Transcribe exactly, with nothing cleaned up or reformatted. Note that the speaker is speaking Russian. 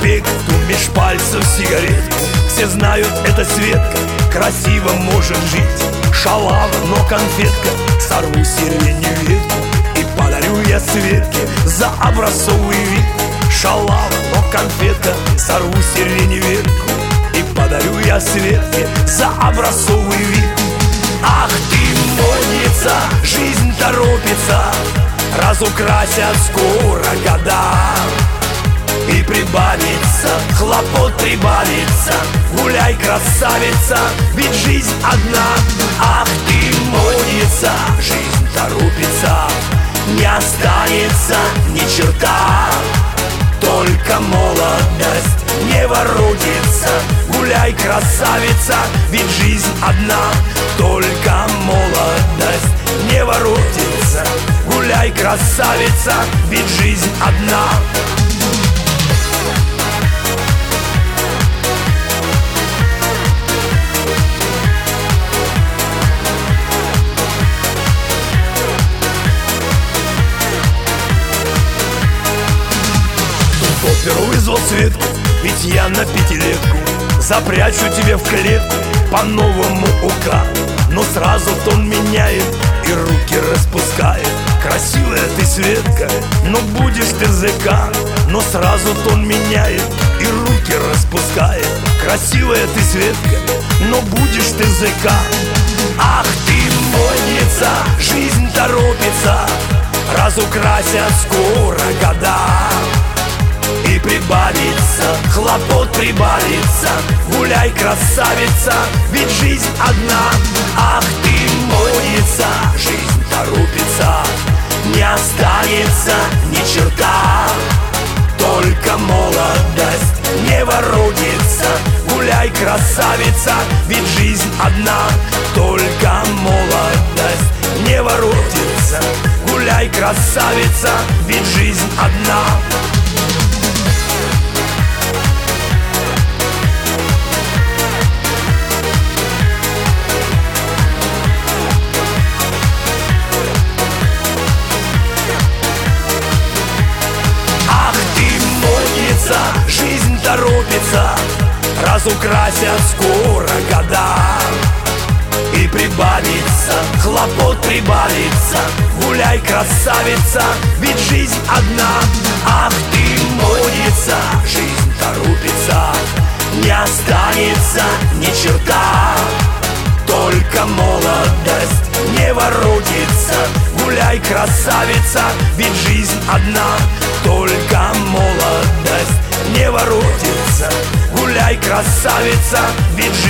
сигаретку, меж пальцев сигаретку. Все знают, это Светка, красиво может жить. Шалава, но конфетка, сорву сиренью ветку и подарю я Светке за образцовый вид. Шалава, но конфетка, сорву сиренью ветку и подарю я Светке за образцовый вид. Ах ты, модница, жизнь торопится, разукрасят скоро года. И прибавится, хлопот прибавится, гуляй, красавица, ведь жизнь одна. Ах ты, модница, жизнь торопится, не останется ни черта. Только молодость не воротится, гуляй, красавица, ведь жизнь одна. Только молодость не воротится, гуляй, красавица, ведь жизнь одна. Оперу вызвал Светку, ведь я на пятилетку запрячу тебе в клетку по новому УК. Но сразу тон меняет и руки распускает. Красивая ты, Светка, но будешь ты ЗК. Но сразу тон меняет и руки распускает. Красивая ты, Светка, но будешь ты ЗК. Ах ты, модница, жизнь торопится, разукрасят скоро года. И прибавится, хлопот прибавится, гуляй, красавица, ведь жизнь одна. Ах ты, модница, жизнь торопится, не останется ни черта. Только молодость не воротится, гуляй, красавица, ведь жизнь одна. Только молодость не воротится, гуляй, красавица, ведь жизнь одна. Жизнь торопится, разукрасят скоро года. И прибавится, хлопот прибавится, гуляй, красавица, ведь жизнь одна. Ах ты, модница, жизнь торопится, не останется ни черта. Только молодость не воротится, гуляй, красавица, ведь жизнь одна. Только молодость не воротится, гуляй, красавица, ведь жизнь